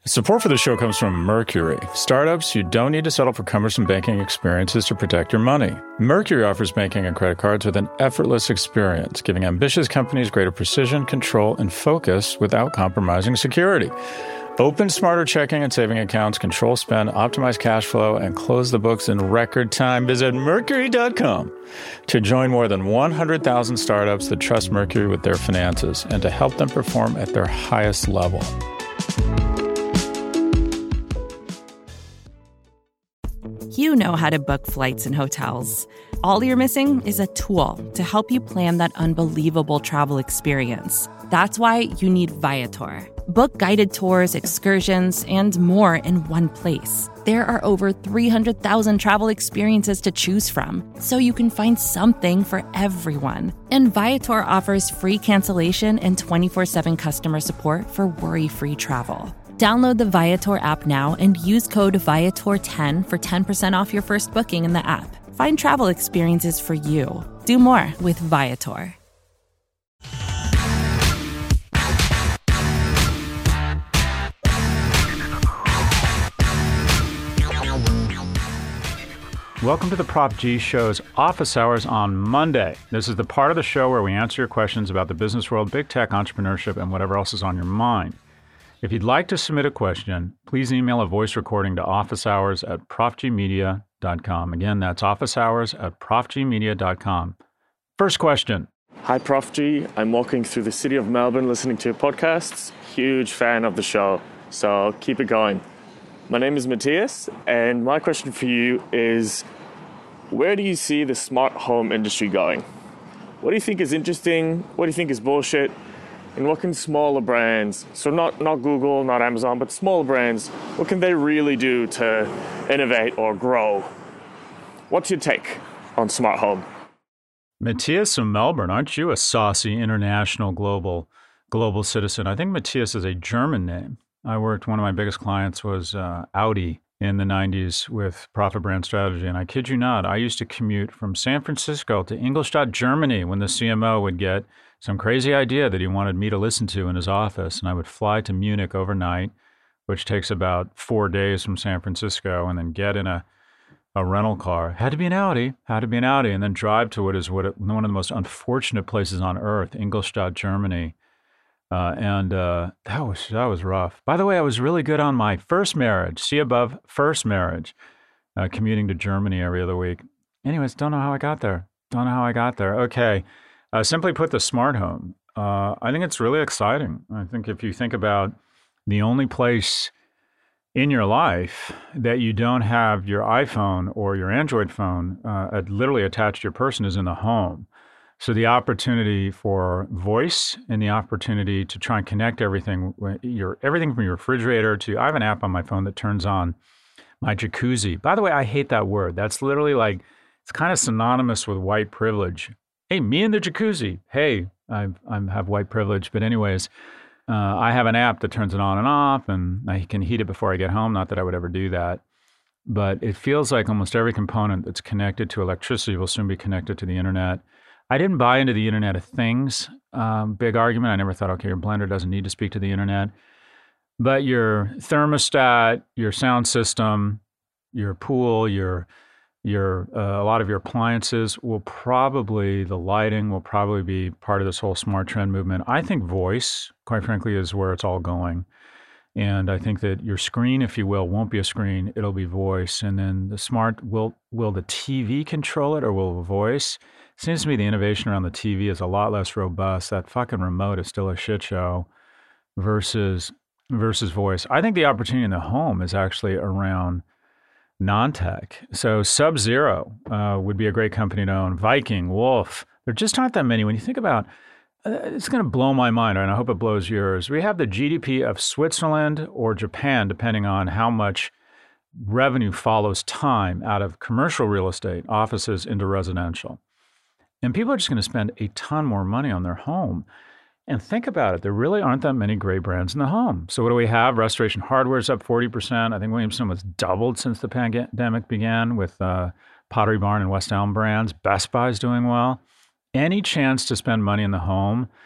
Support for the show comes from Mercury, startups you don't need to settle for cumbersome banking experiences to protect your money. Mercury offers banking and credit cards with an effortless experience, giving ambitious companies greater precision, control, and focus without compromising security. Open smarter checking and saving accounts, control spend, optimize cash flow, and close the books in record time. Visit Mercury.com to join more than 100,000 startups that trust Mercury with their finances and to help them perform at their highest level. You know how to book flights and hotels. All you're missing is a tool to help you plan that unbelievable travel experience. That's why you need Viator. Book guided tours, excursions, and more in one place. There are over 300,000 travel experiences to choose from, so you can find something for everyone. And Viator offers free cancellation and 24/7 customer support for worry-free travel. Download the Viator app now and use code Viator10 for 10% off your first booking in the app. Find travel experiences for you. Do more with Viator. Welcome to the Prop G Show's Office Hours on Monday. This is the part of the show where we answer your questions about the business world, big tech, entrepreneurship, and whatever else is on your mind. If you'd like to submit a question, please email a voice recording to officehours@profgmedia.com. Again, that's officehours@profgmedia.com. First question. Hi, Prof G. I'm walking through the city of Melbourne listening to your podcasts. Huge fan of the show, so keep it going. My name is Matthias, and my question for you is, where do you see the smart home industry going? What do you think is interesting? What do you think is bullshit? And what can smaller brands, so not Google, not Amazon, but smaller brands, what can they really do to innovate or grow? What's your take on smart home? Matthias from Melbourne, aren't you a saucy international global citizen? I think Matthias is a German name. One of my biggest clients was Audi in the 90s with Profit Brand Strategy. And I kid you not, I used to commute from San Francisco to Ingolstadt, Germany when the CMO would get some crazy idea that he wanted me to listen to in his office. And I would fly to Munich overnight, which takes about 4 days from San Francisco, and then get in a rental car. Had to be an Audi, and then drive to one of the most unfortunate places on earth, Ingolstadt, Germany. That was rough. By the way, I was really good on my first marriage, see above first marriage, commuting to Germany every other week. Anyways, don't know how I got there. Okay. Simply put, the smart home. I think it's really exciting. I think if you think about the only place in your life that you don't have your iPhone or your Android phone literally attached to your person is in the home. So the opportunity for voice and the opportunity to try and connect everything from your refrigerator to, I have an app on my phone that turns on my jacuzzi. By the way, I hate that word. That's literally like, it's kind of synonymous with white privilege. Hey, me in the jacuzzi. Hey, I have white privilege. But anyways, I have an app that turns it on and off, and I can heat it before I get home. Not that I would ever do that. But it feels like almost every component that's connected to electricity will soon be connected to the internet. I didn't buy into the Internet of Things big argument. I never thought, okay, your blender doesn't need to speak to the internet. But your thermostat, your sound system, your pool, a lot of your appliances the lighting will probably be part of this whole smart trend movement. I think voice, quite frankly, is where it's all going. And I think that your screen, if you will, won't be a screen, it'll be voice. And then the smart, will the TV control it or will voice? Seems to me the innovation around the TV is a lot less robust. That fucking remote is still a shit show versus voice. I think the opportunity in the home is actually around non-tech. So Sub-Zero would be a great company to own. Viking, Wolf. There just aren't that many. When you think about, it's going to blow my mind, and I hope it blows yours. We have the GDP of Switzerland or Japan, depending on how much revenue follows time out of commercial real estate, offices into residential. And people are just going to spend a ton more money on their home. And think about it. There really aren't that many great brands in the home. So what do we have? Restoration Hardware is up 40%. I think Williamson was doubled since the pandemic began with Pottery Barn and West Elm brands. Best Buy is doing well. Any chance to spend money in the home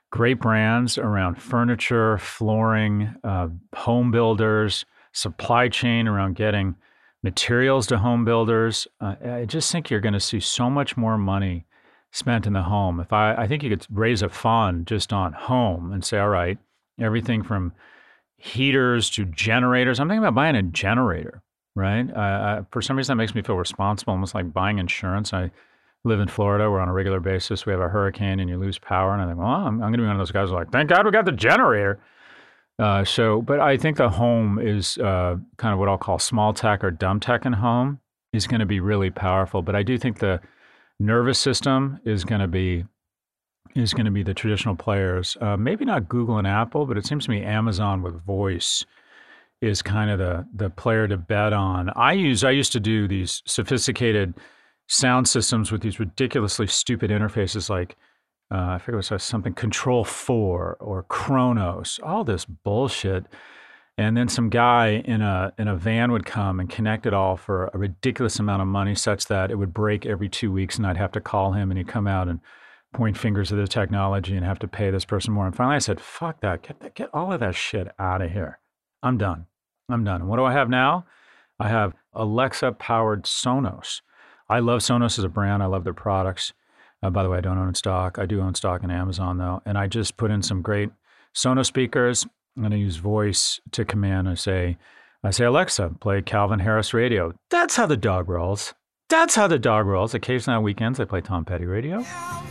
great brands around furniture, flooring, home builders, supply chain around getting materials to home builders. I just think you're going to see so much more money spent in the home. I think you could raise a fund just on home and say, all right, everything from heaters to generators. I'm thinking about buying a generator, right? For some reason, that makes me feel responsible, almost like buying insurance. I live in Florida. We're on a regular basis. We have a hurricane and you lose power. And I think, well, I'm going to be one of those guys who are like, thank God we got the generator. But I think the home is kind of what I'll call small tech or dumb tech in home is going to be really powerful. But I do think the nervous system is going to be the traditional players. Maybe not Google and Apple, but it seems to me Amazon with voice is kind of the player to bet on. I used to do these sophisticated sound systems with these ridiculously stupid interfaces like I forget what it was, something Control 4 or Kronos, all this bullshit. And then some guy in a van would come and connect it all for a ridiculous amount of money, such that it would break every 2 weeks, and I'd have to call him, and he'd come out and point fingers at the technology and have to pay this person more. And finally, I said, "Fuck that! Get all of that shit out of here. I'm done. And what do I have now? I have Alexa-powered Sonos. I love Sonos as a brand. I love their products. By the way, I don't own stock. I do own stock in Amazon, though. And I just put in some great Sonos speakers. I'm going to use voice to command. I say, Alexa, play Calvin Harris radio. That's how the dog rolls. Occasionally on weekends, I play Tom Petty radio.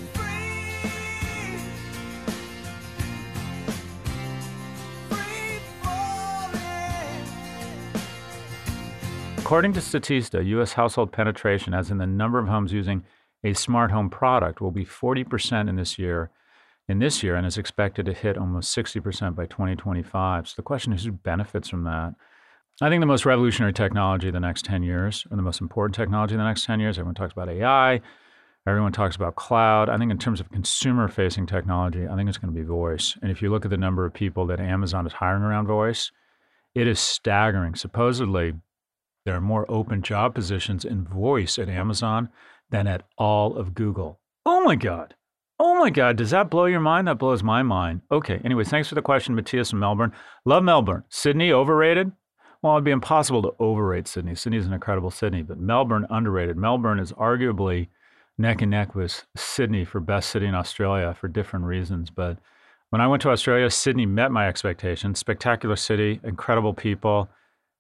According to Statista, U.S. household penetration, as in the number of homes using a smart home product, will be 40% in this year, and is expected to hit almost 60% by 2025. So the question is, who benefits from that? I think the most revolutionary technology of the next 10 years, or the most important technology of the next 10 years, everyone talks about AI, everyone talks about cloud. I think in terms of consumer-facing technology, I think it's going to be voice. And if you look at the number of people that Amazon is hiring around voice, it is staggering. Supposedly, there are more open job positions in voice at Amazon than at all of Google. Oh my God. Does that blow your mind? That blows my mind. Okay. Anyways, thanks for the question, Matthias from Melbourne. Love Melbourne. Sydney, overrated? Well, it'd be impossible to overrate Sydney. Sydney's an incredible city, but Melbourne, underrated. Melbourne is arguably neck and neck with Sydney for best city in Australia for different reasons. But when I went to Australia, Sydney met my expectations. Spectacular city, incredible people,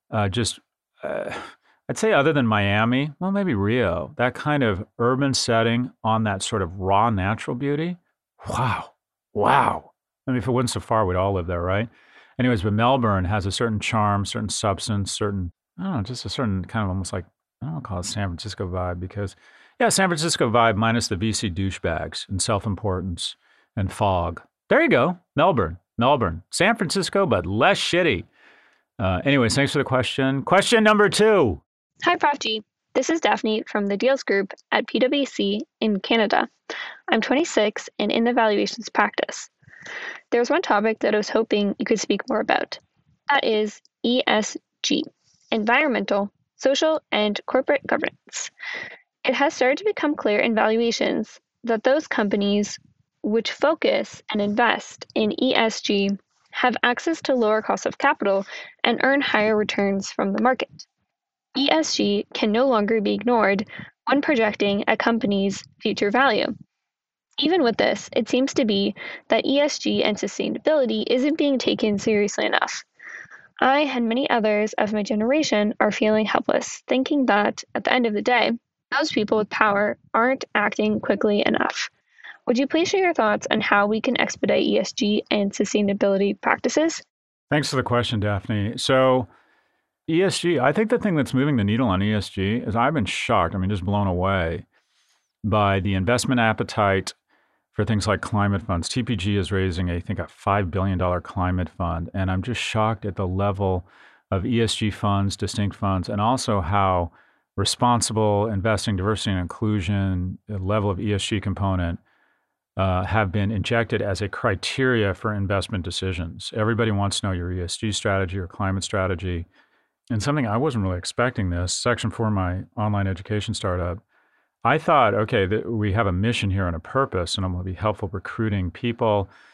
I'd say other than Miami, well, maybe Rio, that kind of urban setting on that sort of raw natural beauty. Wow. I mean, if it wasn't so far, we'd all live there, right? Anyways, but Melbourne has a certain charm, certain substance, just a certain kind of almost like, I don't want to call it San Francisco vibe because, yeah, San Francisco vibe minus the BC douchebags and self-importance and fog. There you go. Melbourne. San Francisco, but less shitty. Anyways, thanks for the question. Question number 2. Hi, Prof G. This is Daphne from the Deals Group at PwC in Canada. I'm 26 and in the valuations practice. There's one topic that I was hoping you could speak more about. That is ESG, environmental, social, and corporate governance. It has started to become clear in valuations that those companies which focus and invest in ESG have access to lower costs of capital and earn higher returns from the market. ESG can no longer be ignored when projecting a company's future value. Even with this, it seems to be that ESG and sustainability isn't being taken seriously enough. I and many others of my generation are feeling helpless, thinking that, at the end of the day, those people with power aren't acting quickly enough. Would you please share your thoughts on how we can expedite ESG and sustainability practices? Thanks for the question, Daphne. So ESG, I think the thing that's moving the needle on ESG is I've been shocked, just blown away by the investment appetite for things like climate funds. TPG is raising, I think, a $5 billion climate fund. And I'm just shocked at the level of ESG funds, distinct funds, and also how responsible investing, diversity and inclusion, the level of ESG component have been injected as a criteria for investment decisions. Everybody wants to know your ESG strategy or climate strategy. And something I wasn't really expecting this, Section 4, my online education startup, I thought, okay, we have a mission here and a purpose, and I'm going to be helpful recruiting people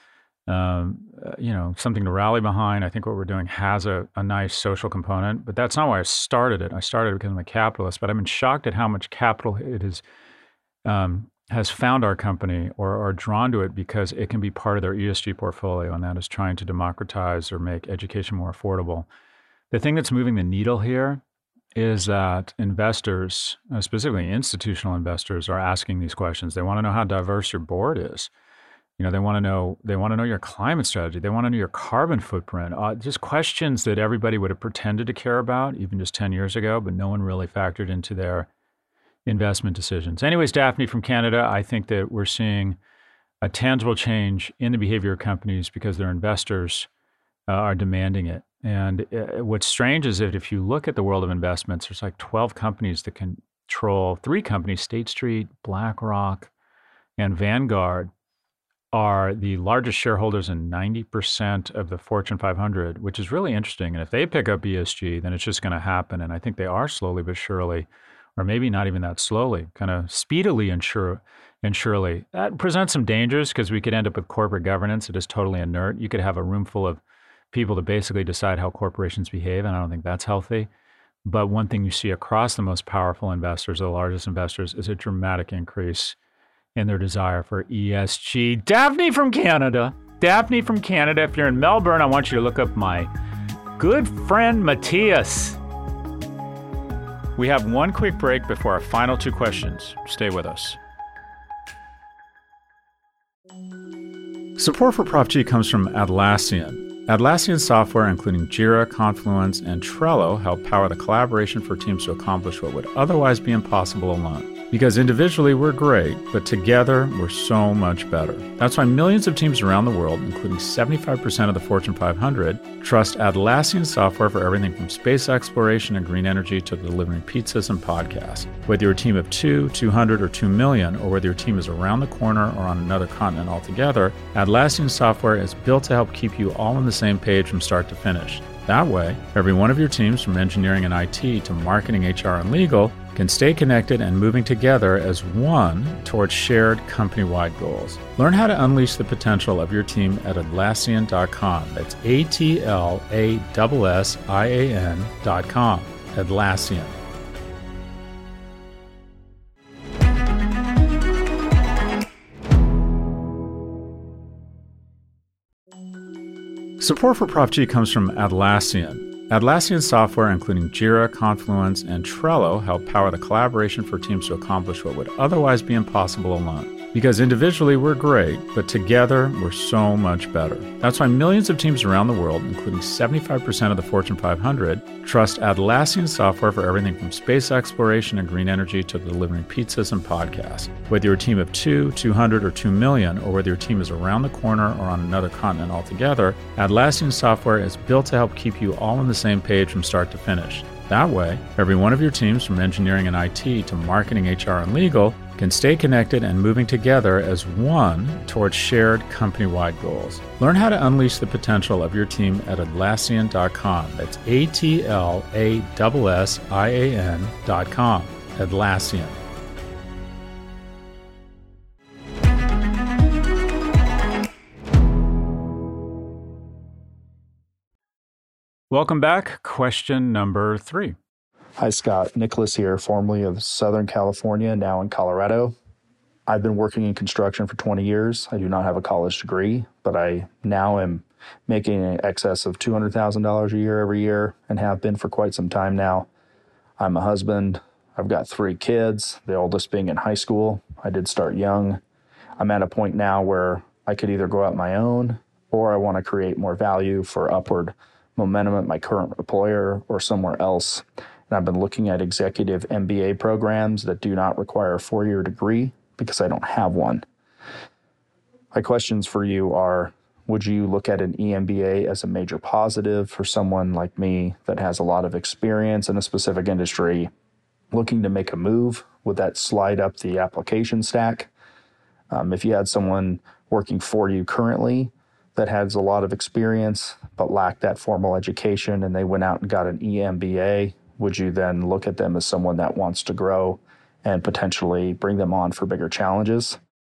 something to rally behind. I think what we're doing has a nice social component, but that's not why I started it. I started it because I'm a capitalist, but I've been shocked at how much capital it has found our company or are drawn to it because it can be part of their ESG portfolio, and that is trying to democratize or make education more affordable. The thing that's moving the needle here is that investors, specifically institutional investors, are asking these questions. They want to know how diverse your board is. They want to know your climate strategy. They want to know your carbon footprint. Just questions that everybody would have pretended to care about even just 10 years ago, but no one really factored into their investment decisions. Anyways, Daphne from Canada, I think that we're seeing a tangible change in the behavior of companies because their investors are demanding it. And what's strange is that if you look at the world of investments, there's like 12 companies that control 3 companies, State Street, BlackRock, and Vanguard, are the largest shareholders in 90% of the Fortune 500, which is really interesting. And if they pick up ESG, then it's just going to happen. And I think they are slowly but surely, or maybe not even that slowly, kind of speedily and surely. That presents some dangers because we could end up with corporate governance that is totally inert. You could have a room full of people to basically decide how corporations behave, and I don't think that's healthy. But one thing you see across the most powerful investors, the largest investors, is a dramatic increase in their desire for ESG. Daphne from Canada. If you're in Melbourne, I want you to look up my good friend Matthias. We have one quick break before our final 2 questions. Stay with us. Support for Prof G comes from Atlassian. Atlassian software, including Jira, Confluence, and Trello, help power the collaboration for teams to accomplish what would otherwise be impossible alone. Because individually we're great, but together we're so much better. That's why millions of teams around the world, including 75% of the Fortune 500, trust Atlassian software for everything from space exploration and green energy to delivering pizzas and podcasts. Whether you're a team of 2, 200, or 2 million, or whether your team is around the corner or on another continent altogether, Atlassian software is built to help keep you all on the same page from start to finish. That way, every one of your teams, from engineering and IT to marketing, HR, and legal, can stay connected and moving together as one towards shared company-wide goals. Learn how to unleash the potential of your team at Atlassian.com. That's Atlassian.com. Atlassian. Support for Prof G comes from Atlassian. Atlassian software, including Jira, Confluence, and Trello, help power the collaboration for teams to accomplish what would otherwise be impossible alone. Because individually we're great, but together we're so much better. That's why millions of teams around the world, including 75% of the Fortune 500, trust Atlassian software for everything from space exploration and green energy to delivering pizzas and podcasts. Whether you're a team of 2, 200, or 2 million, or whether your team is around the corner or on another continent altogether, Atlassian software is built to help keep you all on the same page from start to finish. That way, every one of your teams, from engineering and IT to marketing, HR, and legal, can stay connected and moving together as one towards shared company-wide goals. Learn how to unleash the potential of your team at Atlassian.com. That's Atlassian.com. Atlassian. Welcome back. Question number 3. Hi, Scott. Nicholas here, formerly of Southern California, now in Colorado. I've been working in construction for 20 years. I do not have a college degree, but I now am making in excess of $200,000 a year every year and have been for quite some time now. I'm a husband. I've got 3 kids, the oldest being in high school. I did start young. I'm at a point now where I could either go out my own or I want to create more value for upward momentum at my current employer or somewhere else. And I've been looking at executive MBA programs that do not require a 4-year degree because I don't have one. My questions for you are, would you look at an EMBA as a major positive for someone like me that has a lot of experience in a specific industry looking to make a move? Would that slide up the application stack? If you had someone working for you currently that has a lot of experience but lacked that formal education and they went out and got an EMBA, would you then look at them as someone that wants to grow and potentially bring them on for bigger challenges?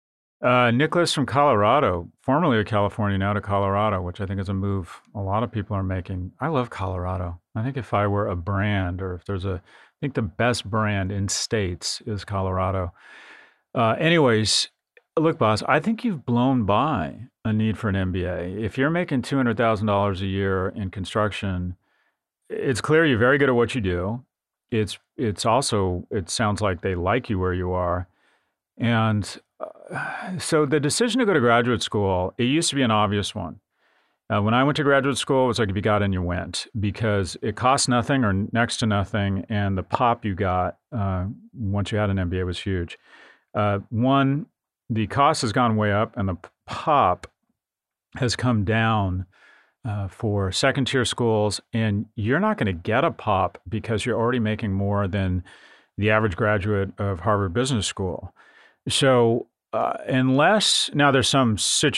Nicholas from Colorado, formerly of California, now to Colorado, which I think is a move a lot of people are making. I love Colorado. I think if I were a brand, or if there's I think the best brand in states is Colorado. Anyways, look, boss, I think you've blown by a need for an MBA. If you're making $200,000 a year in construction, it's clear you're very good at what you do. It's also, it sounds like they like you where you are. And so the decision to go to graduate school, it used to be an obvious one. When I went to graduate school, it was like if you got in, you went, because it cost nothing or next to nothing. And the pop you got once you had an MBA was huge. One, the cost has gone way up and the pop has come down for second tier schools. And you're not going to get a pop because you're already making more than the average graduate of Harvard Business School. So unless, now there's some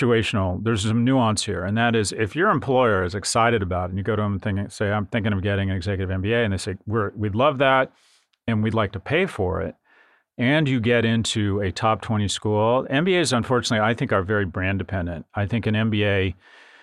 nuance here, and that is if your employer is excited about it and you go to them and say, I'm thinking of getting an executive MBA, and they say, we'd love that and we'd like to pay for it, and you get into a top 20 school. MBAs, unfortunately, I think are very brand dependent. I think an MBA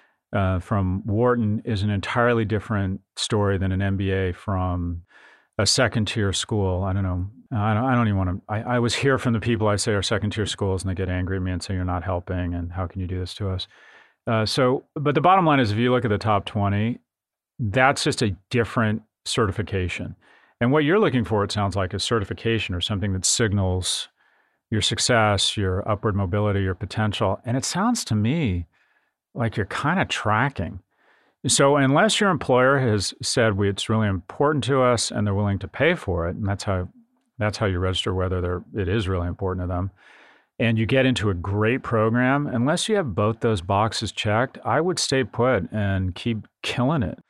from Wharton is an entirely different story than an MBA from a second tier school. I don't know. I don't even want to. I always hear from the people I say are second tier schools, and they get angry at me and say, you're not helping, and how can you do this to us? But the bottom line is, if you look at the top 20, that's just a different certification. And what you're looking for, it sounds like, is certification or something that signals your success, your upward mobility, your potential. And it sounds to me like you're kind of tracking. So unless your employer has said it's really important to us and they're willing to pay for it, and that's how you register whether it is really important to them, and you get into a great program, unless you have both those boxes checked, I would stay put and keep killing it.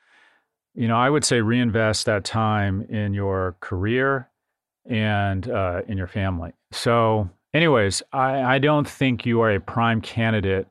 I would say reinvest that time in your career and in your family. So anyways, I don't think you are a prime candidate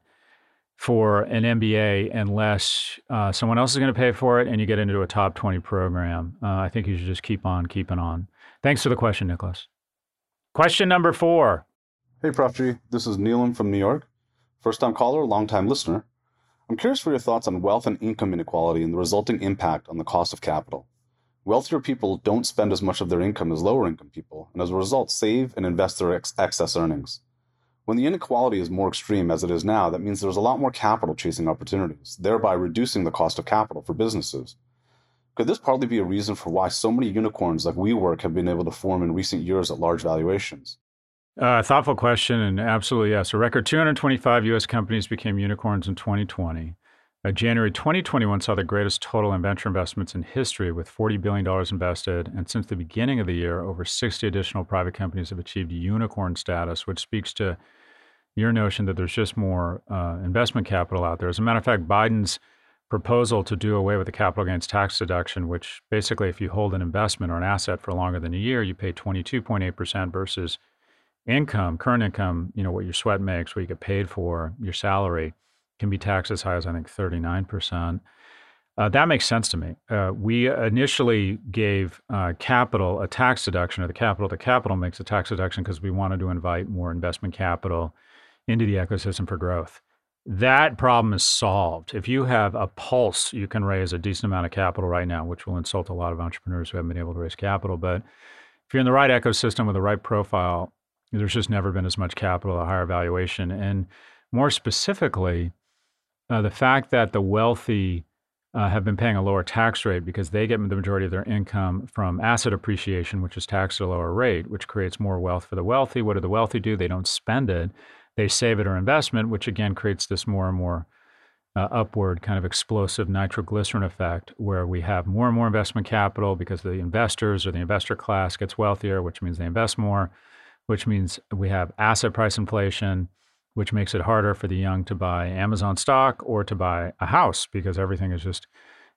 for an MBA unless someone else is going to pay for it and you get into a top 20 program. I think you should just keep on keeping on. Thanks for the question, Nicholas. Question number 4. Hey, Prof. G. This is Neelam from New York. First-time caller, long-time listener. I'm curious for your thoughts on wealth and income inequality and the resulting impact on the cost of capital. Wealthier people don't spend as much of their income as lower-income people, and as a result, save and invest their excess earnings. When the inequality is more extreme as it is now, that means there's a lot more capital chasing opportunities, thereby reducing the cost of capital for businesses. Could this partly be a reason for why so many unicorns like WeWork have been able to form in recent years at large valuations? Thoughtful question, and absolutely yes. A record 225 U.S. companies became unicorns in 2020. January 2021 saw the greatest total in venture investments in history with $40 billion invested. And since the beginning of the year, over 60 additional private companies have achieved unicorn status, which speaks to your notion that there's just more investment capital out there. As a matter of fact, Biden's proposal to do away with the capital gains tax deduction, which basically if you hold an investment or an asset for longer than a year, you pay 22.8% versus income, current income, what your sweat makes, what you get paid for, your salary, can be taxed as high as, I think, 39%. That makes sense to me. We initially gave capital a tax deduction, or the capital makes a tax deduction because we wanted to invite more investment capital into the ecosystem for growth. That problem is solved. If you have a pulse, you can raise a decent amount of capital right now, which will insult a lot of entrepreneurs who haven't been able to raise capital. But if you're in the right ecosystem with the right profile, there's just never been as much capital, a higher valuation. And more specifically, the fact that the wealthy have been paying a lower tax rate because they get the majority of their income from asset appreciation, which is taxed at a lower rate, which creates more wealth for the wealthy. What do the wealthy do? They don't spend it. They save it or investment, which again creates this more and more upward kind of explosive nitroglycerin effect where we have more and more investment capital because the investors or the investor class gets wealthier, which means they invest more, which means we have asset price inflation, which makes it harder for the young to buy Amazon stock or to buy a house because everything has just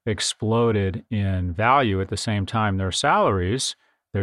exploded in value. At the same time, their salaries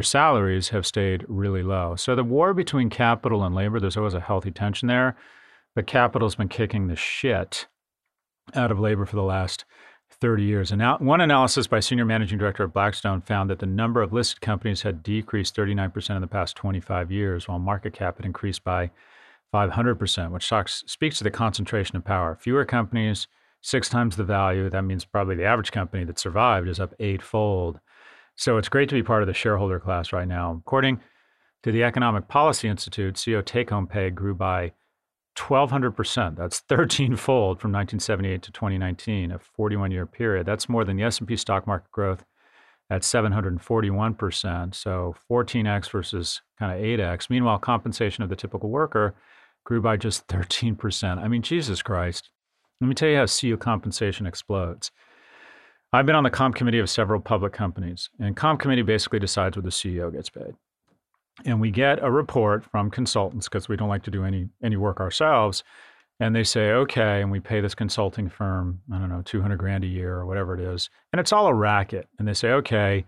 have stayed really low. So the war between capital and labor, there's always a healthy tension there, but capital's been kicking the shit out of labor for the last 30 years. And now, one analysis by Senior Managing Director of Blackstone found that the number of listed companies had decreased 39% in the past 25 years, while market cap had increased by 500%, which speaks to the concentration of power. Fewer companies, 6 times the value. That means probably the average company that survived is up 8-fold. So it's great to be part of the shareholder class right now. According to the Economic Policy Institute, CEO take-home pay grew by 1,200%. That's 13-fold from 1978 to 2019, a 41-year period. That's more than the S&P stock market growth at 741%. So 14x versus kind of 8x. Meanwhile, compensation of the typical worker grew by just 13%. I mean, Jesus Christ. Let me tell you how CEO compensation explodes. I've been on the comp committee of several public companies, and comp committee basically decides what the CEO gets paid. And we get a report from consultants because we don't like to do any work ourselves. And they say, okay, and we pay this consulting firm, I don't know, $200,000 a year or whatever it is. And it's all a racket. And they say, okay,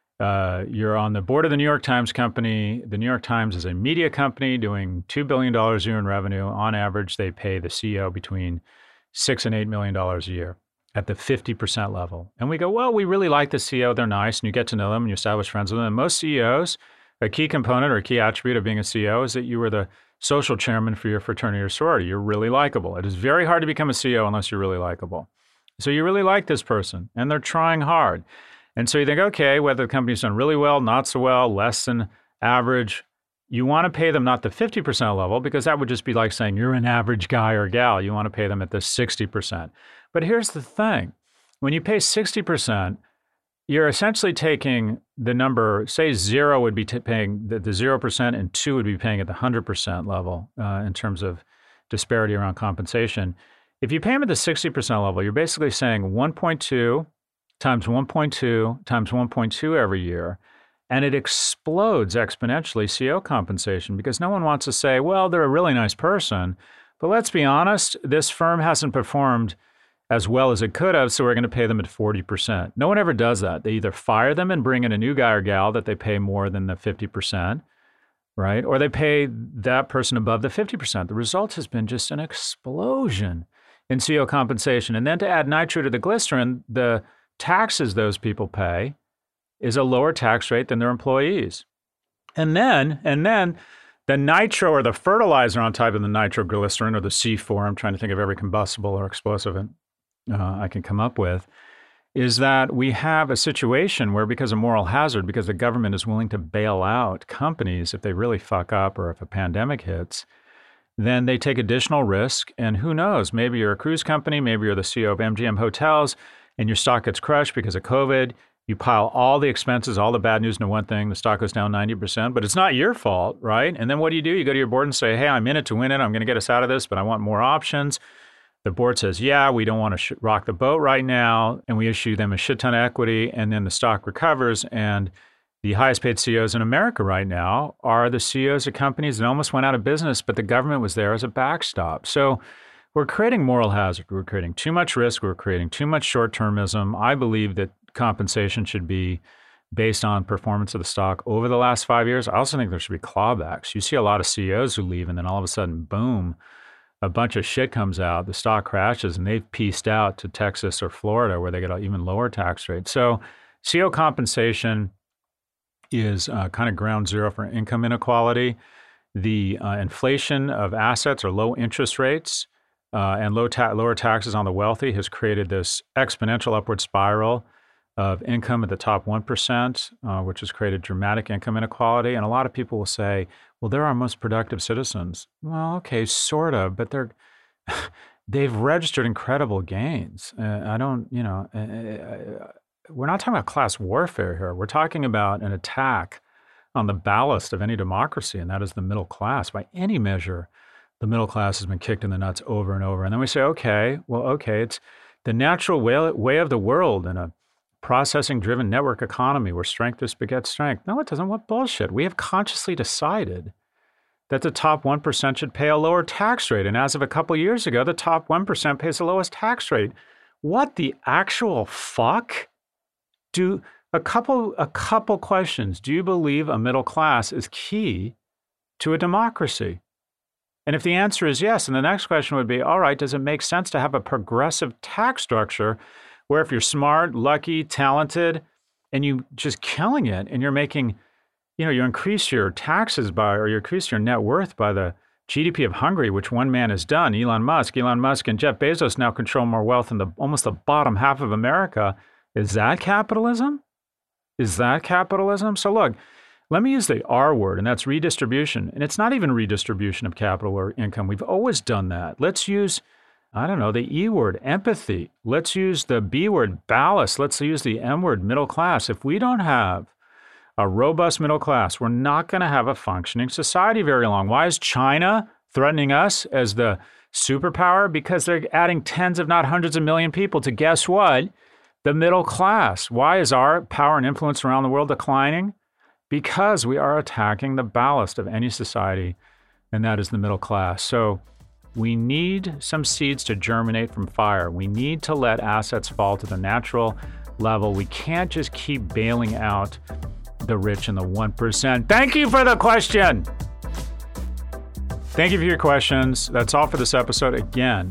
you're on the board of the New York Times company. The New York Times is a media company doing $2 billion a year in revenue. On average, they pay the CEO between $6 and $8 million a year at the 50% level. And we go, well, we really like the CEO. They're nice. And you get to know them and you establish friends with them. And most CEOs, a key component or a key attribute of being a CEO is that you were the social chairman for your fraternity or sorority. You're really likable. It is very hard to become a CEO unless you're really likable. So you really like this person and they're trying hard. And so you think, okay, whether the company's done really well, not so well, less than average, you want to pay them not the 50% level because that would just be like saying you're an average guy or gal. You want to pay them at the 60%. But here's the thing. When you pay 60%, you're essentially taking the number, say 0 would be paying the 0% and 2 would be paying at the 100% level in terms of disparity around compensation. If you pay them at the 60% level, you're basically saying 1.2 times 1.2 times 1.2 every year. And it explodes exponentially CEO compensation because no one wants to say, well, they're a really nice person. But let's be honest, this firm hasn't performed as well as it could have, so we're going to pay them at 40%. No one ever does that. They either fire them and bring in a new guy or gal that they pay more than the 50%, right? Or they pay that person above the 50%. The result has been just an explosion in CEO compensation. And then to add nitro to the glycerin, the taxes those people pay is a lower tax rate than their employees. And then the nitro or the fertilizer on top of the nitroglycerin or the C4, I'm trying to think of every combustible or explosive I can come up with, is that we have a situation where because of moral hazard, because the government is willing to bail out companies if they really fuck up or if a pandemic hits, then they take additional risk. And who knows, maybe you're a cruise company, maybe you're the CEO of MGM Hotels and your stock gets crushed because of COVID. You pile all the expenses, all the bad news into one thing, the stock goes down 90%, but it's not your fault, right? And then what do? You go to your board and say, hey, I'm in it to win it. I'm going to get us out of this, but I want more options. The board says, yeah, we don't want to rock the boat right now. And we issue them a shit ton of equity. And then the stock recovers. And the highest paid CEOs in America right now are the CEOs of companies that almost went out of business, but the government was there as a backstop. So we're creating moral hazard. We're creating too much risk. We're creating too much short-termism. I believe that compensation should be based on performance of the stock over the last 5 years. I also think there should be clawbacks. You see a lot of CEOs who leave and then all of a sudden, boom, a bunch of shit comes out, the stock crashes, and they've pieced out to Texas or Florida where they get an even lower tax rate. So CEO compensation is kind of ground zero for income inequality. The inflation of assets or low interest rates and lower taxes on the wealthy has created this exponential upward spiral of income at the top 1%, which has created dramatic income inequality. And a lot of people will say, well, they're our most productive citizens. Well, okay, sort of, but they've registered incredible gains. We're not talking about class warfare here. We're talking about an attack on the ballast of any democracy, and that is the middle class. By any measure, the middle class has been kicked in the nuts over and over. And then we say, okay, it's the natural way of the world in a processing-driven network economy where strength just begets strength. No, it doesn't. What bullshit. We have consciously decided that the top 1% should pay a lower tax rate. And as of a couple years ago, the top 1% pays the lowest tax rate. What the actual fuck? A couple questions. Do you believe a middle class is key to a democracy? And if the answer is yes, then the next question would be, all right, does it make sense to have a progressive tax structure where if you're smart, lucky, talented, and you just killing it and you're making, you increase your taxes by, or you increase your net worth by the GDP of Hungary, which one man has done, Elon Musk and Jeff Bezos now control more wealth than almost the bottom half of America. Is that capitalism? Is that capitalism? So look, let me use the R word, and that's redistribution. And it's not even redistribution of capital or income. We've always done that. Let's use, I don't know, the E word, empathy. Let's use the B word, ballast. Let's use the M word, middle class. If we don't have a robust middle class, we're not going to have a functioning society very long. Why is China threatening us as the superpower? Because they're adding tens, if not hundreds of million people to, guess what? The middle class. Why is our power and influence around the world declining? Because we are attacking the ballast of any society, and that is the middle class. So we need some seeds to germinate from fire. We need to let assets fall to the natural level. We can't just keep bailing out the rich and the 1%. Thank you for the question. Thank you for your questions. That's all for this episode. Again,